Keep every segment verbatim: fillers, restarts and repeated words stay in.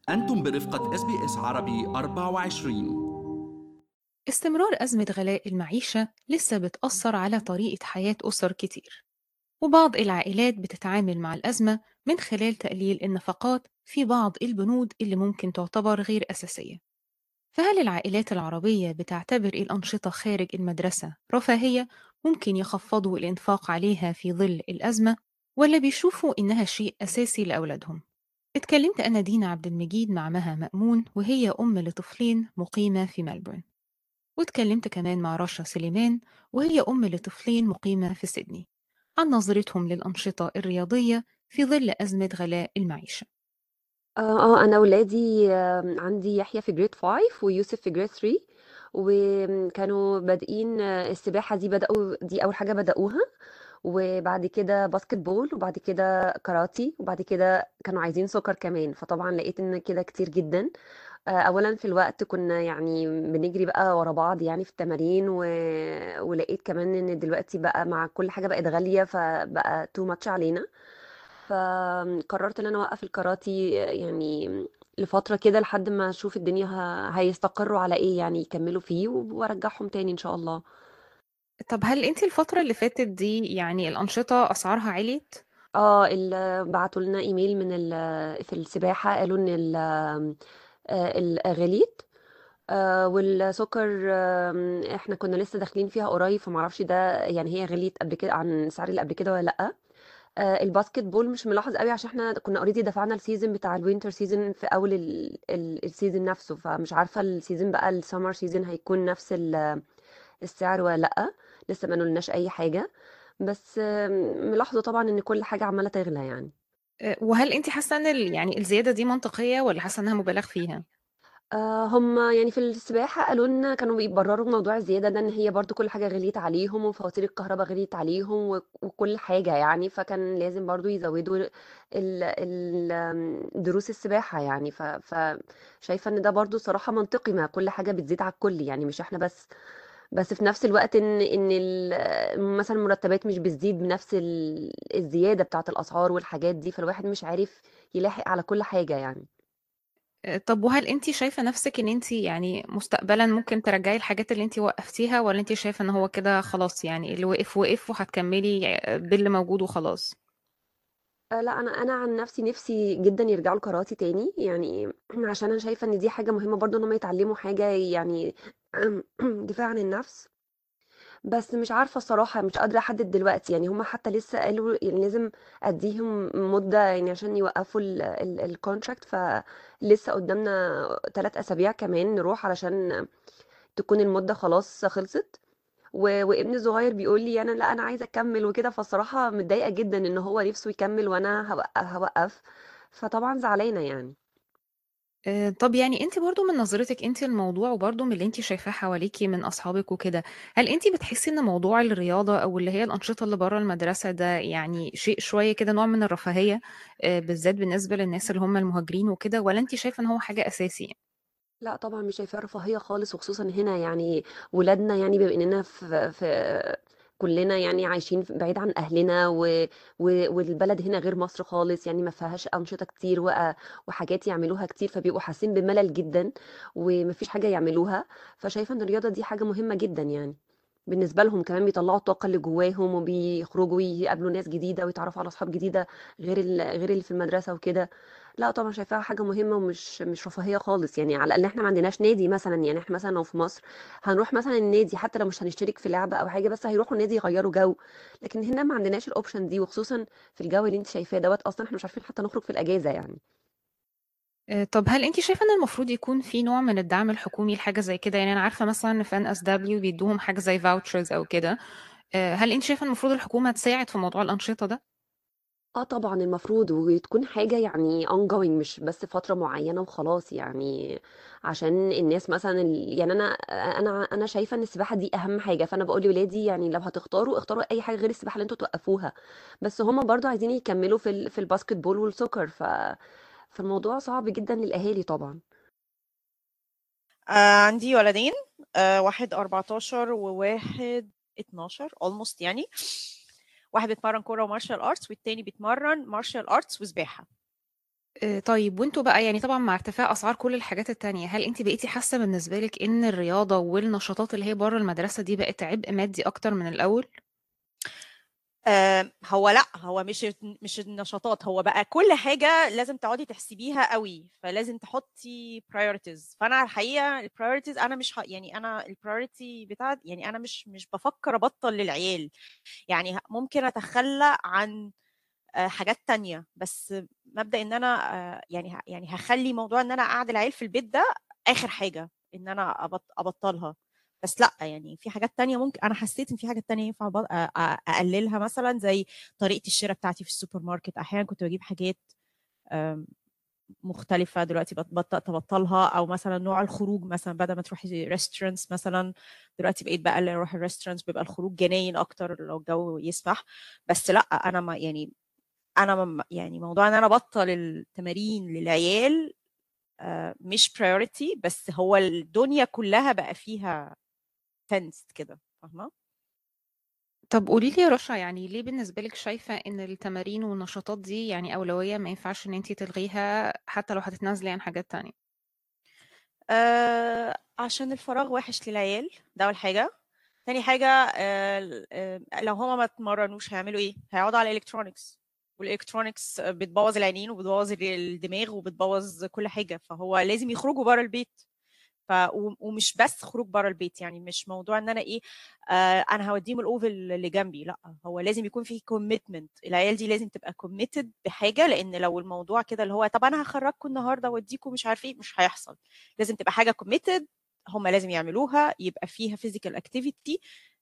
أنتم برفقة إس بي إس عربي أربعة وعشرين. استمرار أزمة غلاء المعيشة لسه بتأثر على طريقة حياة أسر كتير، وبعض العائلات بتتعامل مع الأزمة من خلال تقليل النفقات في بعض البنود اللي ممكن تعتبر غير أساسية. فهل العائلات العربية بتعتبر الأنشطة خارج المدرسة رفاهية ممكن يخفضوا الإنفاق عليها في ظل الأزمة، ولا بيشوفوا إنها شيء أساسي لأولادهم؟ اتكلمت أنا دينا عبد المجيد مع مها مأمون، وهي أم لطفلين مقيمة في ملبورن، واتكلمت كمان مع رشا سليمان، وهي أم لطفلين مقيمة في سيدني، عن نظرتهم للأنشطة الرياضية في ظل أزمة غلاء المعيشة. اه آه، انا ولادي آه، عندي يحيى في جريد خمسة ويوسف في جريد ثلاثة، وكانوا بادئين آه، السباحة دي بدأوا دي اول حاجة بدأوها، وبعد كده باسكت بول، وبعد كده كاراتي، وبعد كده كانوا عايزين سكر كمان. فطبعا لقيت ان كده كتير جدا. آه، اولا في الوقت كنا يعني بنجري بقى ورا بعض يعني في التمارين و... ولقيت كمان ان دلوقتي بقى مع كل حاجة بقت غالية، فبقى تو ماتش علينا. فقررت ان انا اوقف الكاراتي يعني لفترة كده لحد ما اشوف الدنيا ه... هيستقروا على ايه، يعني يكملوا فيه وارجعهم تاني ان شاء الله. طب هل أنت الفترة اللي فاتت دي يعني الأنشطة أسعارها عليت؟ اه ال... بعتوا لنا ايميل من ال... في السباحة، قالوا ان ال... آه، الغليت. آه، والسكر آم، احنا كنا لسه داخلين فيها قريب، فمعرفش ده يعني هي غليت قبل كده عن السعر اللي قبل كده ولا لا. آه، الباسكت بول مش ملاحظ قوي عشان احنا كنا اوريدي دفعنا السيزون بتاع الوينتر سيزون في اول ال- ال- السيزون نفسه، فمش عارفه السيزون بقى السمر سيزون هيكون نفس ال- السعر ولا لا. لسه ما نقولناش اي حاجه، بس آم، ملاحظه طبعا ان كل حاجه عماله تغلى يعني. أه، وهل أنت حاسة إن ال- يعني الزيادة دي منطقية ولا حاسة إنها مبالغ فيها؟ آه، هم يعني في السباحة قالوا لنا كانوا بيبرروا موضوع الزيادة ده ان هي برضو كل حاجة غليت عليهم، وفواتير الكهرباء غليت عليهم و- وكل حاجة يعني، فكان لازم برضو يزودوا ال ال آم، دروس السباحة يعني. ف فشايفة ان ده برضو صراحة منطقي، ما كل حاجة بتزيد على الكل يعني، مش احنا بس. بس في نفس الوقت ان ان ال- مثلا المرتبات مش بتزيد بنفس ال- الزيادة بتاعت الأسعار والحاجات دي، فالواحد مش عارف يلاحق على كل حاجة يعني. أه، طب وهل أنت شايفة نفسك إن أنت يعني مستقبلا ممكن ترجعي الحاجات اللي أنت وقفتيها، ولا أنت شايفة إن هو كده خلاص يعني اللي وقف وقف وهتكملي أه، باللي موجود وخلاص؟ آه، لا، انا انا عن نفسي نفسي جدا يرجعوا الكاراتي تاني يعني عشان انا شايفه ان دي حاجه مهمه برضو ان هم يتعلموا حاجه يعني دفاع عن النفس. بس مش عارفه الصراحه، مش قادره احدد دلوقتي يعني. هم حتى لسه قالوا يعني لازم اديهم مده يعني عشان يوقفوا الكونتراكت، فلسه قدامنا ثلاث اسابيع كمان نروح علشان تكون المده خلاص خلصت. و... وابني الصغير بيقول لي انا لا، انا عايزه اكمل وكده، فالصراحه متضايقه جدا ان هو نفسه يكمل وانا هوقف, هوقف. فطبعا زعلانه يعني. آه، طب يعني انت برضو من نظرتك انت الموضوع، وبرضو من اللي انت شايفاه حواليكي من اصحابك وكده، هل انت بتحسي ان موضوع الرياضة او اللي هي الانشطة اللي بره المدرسة ده يعني شيء شوية كده نوع من الرفاهية، آه، بالذات بالنسبة للناس اللي هم المهاجرين وكده، ولا انت شايفة ان هو حاجة اساسي؟ لا طبعا مش شايفاها رفاهيه خالص، وخصوصا هنا يعني ولادنا يعني بما اننا في في كلنا يعني عايشين بعيد عن اهلنا و... و... والبلد هنا غير مصر خالص يعني، ما فيهاش انشطه كتير و... وحاجات يعملوها كتير، فبيبقوا حاسين بملل جدا ومفيش حاجه يعملوها. فشايفه ان الرياضه دي حاجه مهمه جدا يعني بالنسبه لهم، كمان بيطلعوا الطاقه اللي جواهم وبيخرجوا يقابلوا ناس جديده ويتعرفوا على اصحاب جديده غير ال... غير اللي في المدرسه وكده. لا طبعا شايفاها حاجة مهمة ومش مش رفاهية خالص يعني. على الأقل احنا ما عندناش نادي مثلا، يعني احنا مثلا لو في مصر هنروح مثلا النادي حتى لو مش هنشترك في لعبة أو حاجة، بس هيروحوا النادي يغيروا جو. لكن هنا ما عندناش الأوبشن دي، وخصوصا في الجو اللي انت شايفاه دوت، أصلا احنا مش عارفين حتى نخرج في الأجازة يعني. آه، طب هل انت شايفة ان المفروض يكون في نوع من الدعم الحكومي لحاجة زي كده؟ يعني انا عارفة مثلا ان في ان اس دبليو بيدوهم حاجة زي فاوتشرز او كده. آه، هل انت شايفة المفروض الحكومة تساعد في موضوع الأنشطة ده؟ اه طبعا المفروض، وتكون حاجة يعني ongoing، مش بس فترة معينة وخلاص يعني. عشان الناس مثلا ال- يعني انا انا انا شايفة ان السباحة دي اهم حاجة، فانا بقول لولادي يعني لو هتختاروا اختاروا اي حاجة غير السباحة اللي انتوا توقفوها. بس هما برضو عايزين يكملوا في ال- في الباسكت بول والسكر. ف فالموضوع صعب جدا للاهالي طبعا. آه عندي ولدين. آه واحد أربعتاشر وواحد اتناشر almost يعني. واحد بيتمرن كورة ومارشال ارتس، والتاني بيتمرن مارشال ارتس وسباحة. آه، طيب وانتوا بقى يعني طبعا مع ارتفاع اسعار كل الحاجات التانية، هل انت بقيتي حاسة بالنسبة لك ان الرياضة والنشاطات اللي هي بره المدرسة دي بقت عبء مادي اكتر من الاول؟ آه، هو لا، هو مش مش النشاطات، هو بقى كل حاجة لازم تقعدي تحسبيها قوي، فلازم تحطي priorities. فأنا الحقيقة ال priorities أنا مش ه... يعني أنا ال priority بتاعت يعني أنا مش مش بفكر أبطل للعيال. يعني ه- ممكن أتخلى عن آه، حاجات تانية، بس مبدأ إن أنا آه، يعني ه- يعني هخلي موضوع إن أنا أقعد العيال في البيت ده آخر حاجة إن أنا أبط... أبطلها. بس لا، يعني في حاجات تانية ممكن أنا حسيت إن في حاجات تانية ينفع أب- أ- أ- أقللها، مثلا زي طريقة الشراء بتاعتي في السوبر ماركت. أحيانا كنت بجيب حاجات آم، مختلفة، دلوقتي بط- بدأت أبطلها. أو مثلا نوع الخروج، مثلا بدل ما تروحي ريستورانتس مثلا، دلوقتي بقيت بقى اللي أروح الريستورانتس بيبقى الخروج جناين أكتر لو الجو يسمح. بس لا، أنا ما يعني انا م- يعني موضوع ان انا ابطل التمارين للعيال آه، مش priority، بس هو الدنيا كلها بقى فيها تنس كده، فاهمه؟ طب قولي لي يا رشا، يعني ليه بالنسبة لك شايفة ان التمارين والنشاطات دي يعني أولوية ما ينفعش ان انت تلغيها حتى لو هتتنازلي عن حاجات تانية؟ آه عشان الفراغ وحش للعيال، ده اول حاجه. تاني حاجه، آه آه لو هما ما اتمرنوش هيعملوا ايه؟ هيقعدوا على الالكترونكس، والالكترونكس بتبوظ العينين وبتبوظ الدماغ وبتبوظ كل حاجه، فهو لازم يخرجوا بره البيت. ف و- ومش بس خروج بره البيت، يعني مش موضوع ان انا ايه، آه انا هوديهم الاوفل اللي جنبي، لا، هو لازم يكون في كوميتمنت. العيال دي لازم تبقى كوميتد بحاجه، لان لو الموضوع كده اللي هو طب انا هخرجكم النهارده اوديكم مش عارف ايه، مش هيحصل. لازم تبقى حاجه كوميتد، هم لازم يعملوها، يبقى فيها فيزيكال اكتيفيتي.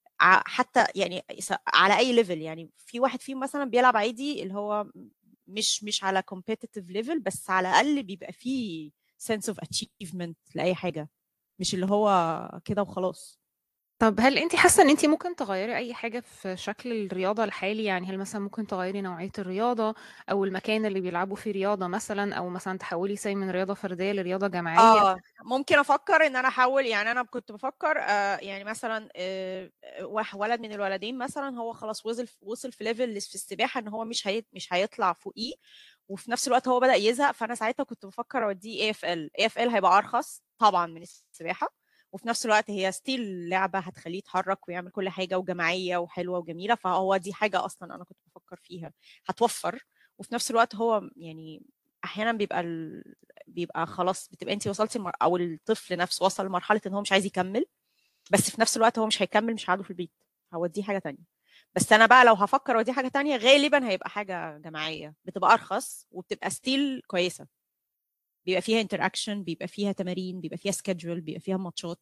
حتى يعني س- على اي ليفل. يعني في واحد فيهم مثلا بيلعب عادي، اللي هو مش مش على competitive level، بس على الاقل بيبقى فيه sense of achievement لاي حاجه، مش اللي هو كده وخلاص. طب هل انت حاسة ان انت ممكن تغيري اي حاجة في شكل الرياضة الحالي؟ يعني هل مثلا ممكن تغيري نوعية الرياضة او المكان اللي بيلعبوا فيه رياضة مثلا، او مثلا تحولي زي من رياضة فردية لرياضة جماعية؟ اه، ممكن افكر ان انا احول. يعني انا كنت بفكر آه يعني مثلا آه واحد ولد من الولدين مثلا، هو خلاص وصل وصل في ليفل في السباحه ان هو مش هي مش هيطلع فوقيه، وفي نفس الوقت هو بدأ يزهق. فانا ساعتها كنت بفكر اوديه اي اف ال. اي اف ال هيبقى ارخص طبعا من السباحه، وفي نفس الوقت هي ستيل لعبه هتخليه يتحرك ويعمل كل حاجه وجماعيه وحلوه وجميله. فهو دي حاجه اصلا انا كنت بفكر فيها، هتوفر. وفي نفس الوقت هو يعني احيانا بيبقى ال... بيبقى خلاص بتبقى انت وصلتي المر... او الطفل نفسه وصل لمرحله ان هو مش عايز يكمل، بس في نفس الوقت هو مش هيكمل، مش هيقعدوا في البيت، هوديه حاجه تانية. بس انا بقى لو هفكر اوديه حاجه تانية غالبا هيبقى حاجه جماعيه، بتبقى ارخص وبتبقى ستيل كويسه، بيبقى فيها انتراكشن، بيبقى فيها تمارين، بيبقى فيها سكيدجول، بيبقى فيها ماتشات،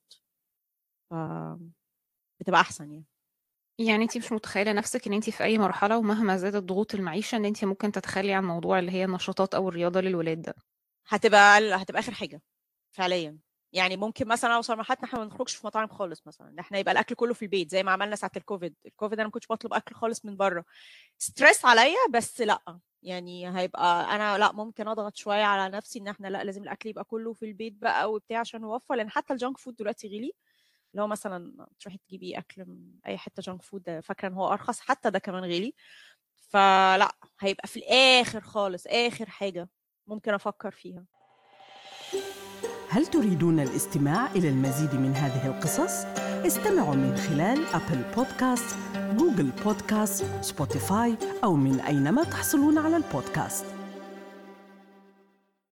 ف بتبقى احسن يعني. يعني انت مش متخيلة نفسك ان انت في اي مرحلة ومهما زادت ضغوط المعيشة ان انت ممكن تتخلي عن موضوع اللي هي النشاطات او الرياضة للولاد ده؟ هتبقى هتبقى اخر حاجه فعليا. يعني ممكن مثلا اوصل لمرحله ان احنا ما نخرجش في مطاعم خالص، مثلا ان احنا يبقى الاكل كله في البيت زي ما عملنا ساعه الكوفيد. الكوفيد انا ما كنتش بطلب اكل خالص من بره، ستريس عليا، بس لا، يعني هيبقى انا لا، ممكن اضغط شويه على نفسي ان احنا لا، لازم الاكل يبقى كله في البيت بقى وبتاع عشان نوفر، لان حتى الجانك فود دلوقتي غلي. لو مثلا تروحي تجيبي اكل من اي حته جانك فود فاكره ان هو ارخص، حتى ده كمان غلي. فلا، هيبقى في الاخر خالص اخر حاجه ممكن افكر فيها. هل تريدون الاستماع إلى المزيد من هذه القصص؟ استمعوا من خلال أبل بودكاست، جوجل بودكاست، سبوتيفاي أو من أينما تحصلون على البودكاست.